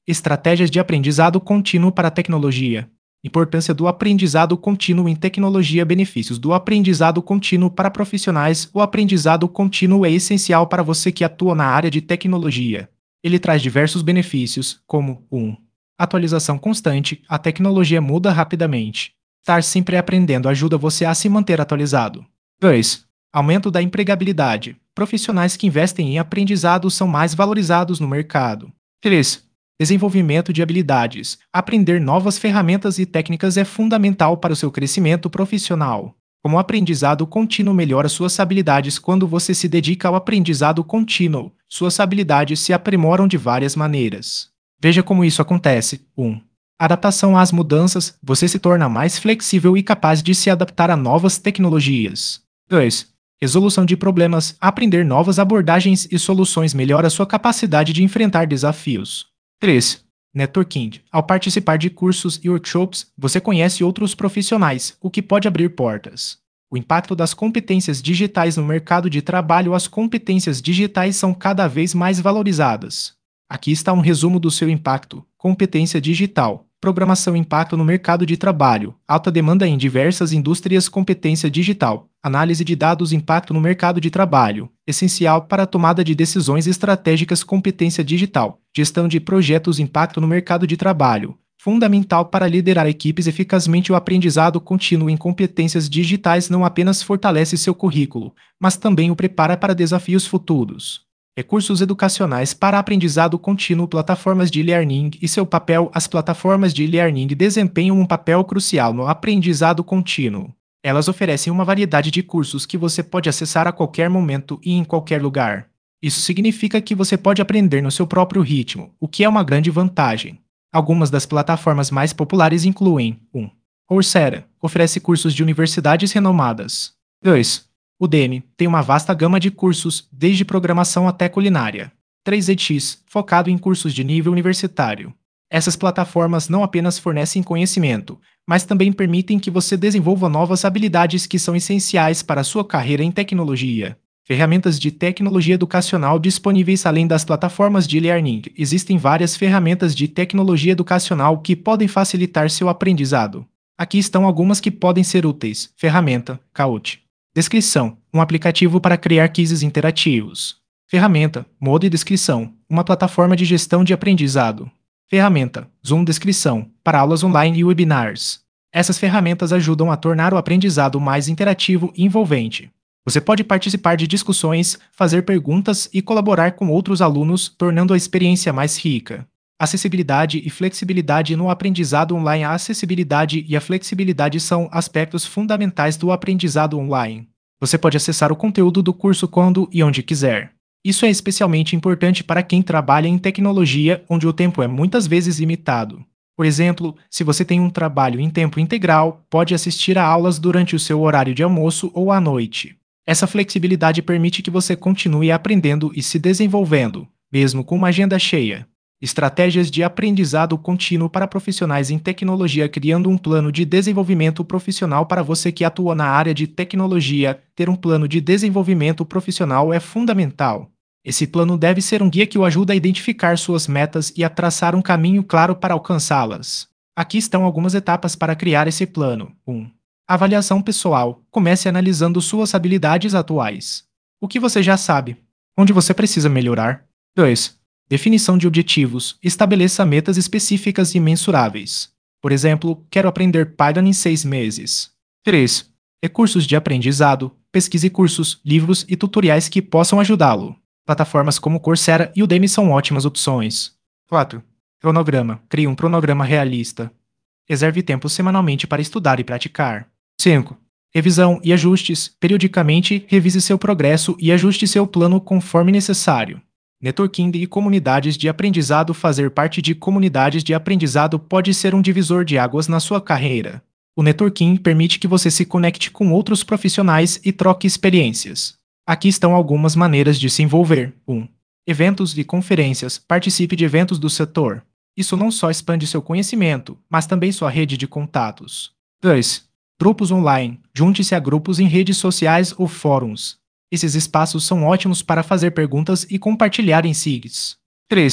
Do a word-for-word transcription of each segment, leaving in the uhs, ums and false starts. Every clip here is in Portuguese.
Estratégias de aprendizado contínuo para a tecnologia. Importância do aprendizado contínuo em tecnologia. Benefícios do aprendizado contínuo para profissionais. O aprendizado contínuo é essencial para você que atua na área de tecnologia. Ele traz diversos benefícios, como um atualização constante. A tecnologia muda rapidamente. Estar sempre aprendendo ajuda você a se manter atualizado. dois Aumento da empregabilidade. Profissionais que investem em aprendizado são mais valorizados no mercado. três Desenvolvimento de habilidades. Aprender novas ferramentas e técnicas é fundamental para o seu crescimento profissional. Como o aprendizado contínuo melhora suas habilidades. Quando você se dedica ao aprendizado contínuo, suas habilidades se aprimoram de várias maneiras. Veja como isso acontece. um Adaptação às mudanças. Você se torna mais flexível e capaz de se adaptar a novas tecnologias. dois Resolução de problemas. Aprender novas abordagens e soluções melhora sua capacidade de enfrentar desafios. três Networking. Ao participar de cursos e workshops, você conhece outros profissionais, o que pode abrir portas. O impacto das competências digitais no mercado de trabalho. As competências digitais são cada vez mais valorizadas. Aqui está um resumo do seu impacto. Competência digital. Programação. Impacto no mercado de trabalho. Alta demanda em diversas indústrias. Competência digital. Análise de dados. Impacto no mercado de trabalho. Essencial para a tomada de decisões estratégicas. Competência digital. Gestão de projetos. Impacto no mercado de trabalho. Fundamental para liderar equipes eficazmente. O aprendizado contínuo em competências digitais não apenas fortalece seu currículo, mas também o prepara para desafios futuros. Recursos educacionais para aprendizado contínuo. Plataformas de e-learning e seu papel. As plataformas de e-learning desempenham um papel crucial no aprendizado contínuo. Elas oferecem uma variedade de cursos que você pode acessar a qualquer momento e em qualquer lugar. Isso significa que você pode aprender no seu próprio ritmo, o que é uma grande vantagem. Algumas das plataformas mais populares incluem um Coursera, oferece cursos de universidades renomadas. dois Udemy, tem uma vasta gama de cursos, desde programação até culinária. três edX, focado em cursos de nível universitário. Essas plataformas não apenas fornecem conhecimento, mas também permitem que você desenvolva novas habilidades que são essenciais para a sua carreira em tecnologia. Ferramentas de tecnologia educacional disponíveis. Além das plataformas de e-learning, existem várias ferramentas de tecnologia educacional que podem facilitar seu aprendizado. Aqui estão algumas que podem ser úteis. Ferramenta, Kahoot. Descrição, um aplicativo para criar quizzes interativos. Ferramenta, Modo e Descrição, uma plataforma de gestão de aprendizado. Ferramenta, Zoom Descrição, para aulas online e webinars. Essas ferramentas ajudam a tornar o aprendizado mais interativo e envolvente. Você pode participar de discussões, fazer perguntas e colaborar com outros alunos, tornando a experiência mais rica. Acessibilidade e flexibilidade no aprendizado online. A acessibilidade e a flexibilidade são aspectos fundamentais do aprendizado online. Você pode acessar o conteúdo do curso quando e onde quiser. Isso é especialmente importante para quem trabalha em tecnologia, onde o tempo é muitas vezes limitado. Por exemplo, se você tem um trabalho em tempo integral, pode assistir a aulas durante o seu horário de almoço ou à noite. Essa flexibilidade permite que você continue aprendendo e se desenvolvendo, mesmo com uma agenda cheia. Estratégias de aprendizado contínuo para profissionais em tecnologia. Criando um plano de desenvolvimento profissional. Para você que atua na área de tecnologia, ter um plano de desenvolvimento profissional é fundamental. Esse plano deve ser um guia que o ajuda a identificar suas metas e a traçar um caminho claro para alcançá-las. Aqui estão algumas etapas para criar esse plano. um Avaliação pessoal. Comece analisando suas habilidades atuais. O que você já sabe? Onde você precisa melhorar? dois Definição de objetivos. Estabeleça metas específicas e mensuráveis. Por exemplo, quero aprender Python em seis meses. três Recursos de aprendizado. Pesquise cursos, livros e tutoriais que possam ajudá-lo. Plataformas como Coursera e Udemy são ótimas opções. quatro Cronograma. Crie um cronograma realista. Reserve tempo semanalmente para estudar e praticar. cinco Revisão e ajustes. Periodicamente, revise seu progresso e ajuste seu plano conforme necessário. Networking e comunidades de aprendizado. Fazer parte de comunidades de aprendizado pode ser um divisor de águas na sua carreira. O networking permite que você se conecte com outros profissionais e troque experiências. Aqui estão algumas maneiras de se envolver. um Eventos e conferências. Participe de eventos do setor. Isso não só expande seu conhecimento, mas também sua rede de contatos. dois Grupos online. Junte-se a grupos em redes sociais ou fóruns. Esses espaços são ótimos para fazer perguntas e compartilhar insights. três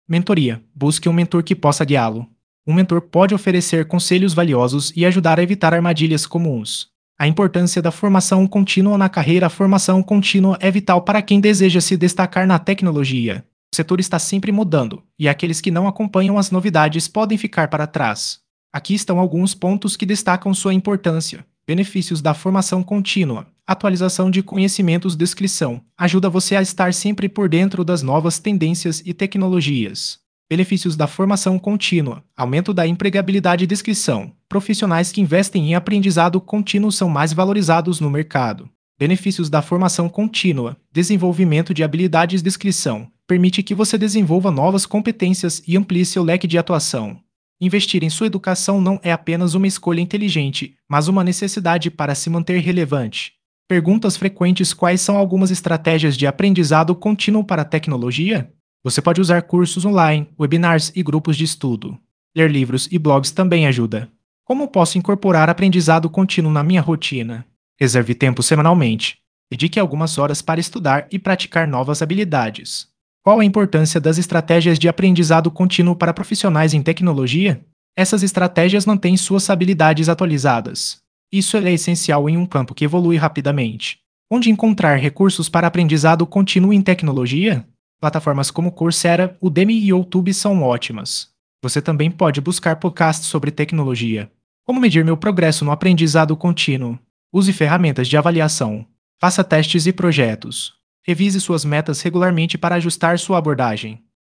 Mentoria. Busque um mentor que possa guiá-lo. Um mentor pode oferecer conselhos valiosos e ajudar a evitar armadilhas comuns. A importância da formação contínua na carreira. A formação contínua é vital para quem deseja se destacar na tecnologia. O setor está sempre mudando, e aqueles que não acompanham as novidades podem ficar para trás. Aqui estão alguns pontos que destacam sua importância. Benefícios da formação contínua. Atualização de conhecimentos. Descrição. Ajuda você a estar sempre por dentro das novas tendências e tecnologias. Benefícios da formação contínua. Aumento da empregabilidade. Descrição. Profissionais que investem em aprendizado contínuo são mais valorizados no mercado. Benefícios da formação contínua. Desenvolvimento de habilidades. Descrição. Permite que você desenvolva novas competências e amplie seu leque de atuação. Investir em sua educação não é apenas uma escolha inteligente, mas uma necessidade para se manter relevante. Perguntas frequentes: quais são algumas estratégias de aprendizado contínuo para a tecnologia? Você pode usar cursos online, webinars e grupos de estudo. Ler livros e blogs também ajuda. Como posso incorporar aprendizado contínuo na minha rotina? Reserve tempo semanalmente. Dedique algumas horas para estudar e praticar novas habilidades. Qual a importância das estratégias de aprendizado contínuo para profissionais em tecnologia? Essas estratégias mantêm suas habilidades atualizadas. Isso é essencial em um campo que evolui rapidamente. Onde encontrar recursos para aprendizado contínuo em tecnologia? Plataformas como Coursera, Udemy e YouTube são ótimas. Você também pode buscar podcasts sobre tecnologia. Como medir meu progresso no aprendizado contínuo? Use ferramentas de avaliação. Faça testes e projetos. Revise suas metas regularmente para ajustar sua abordagem.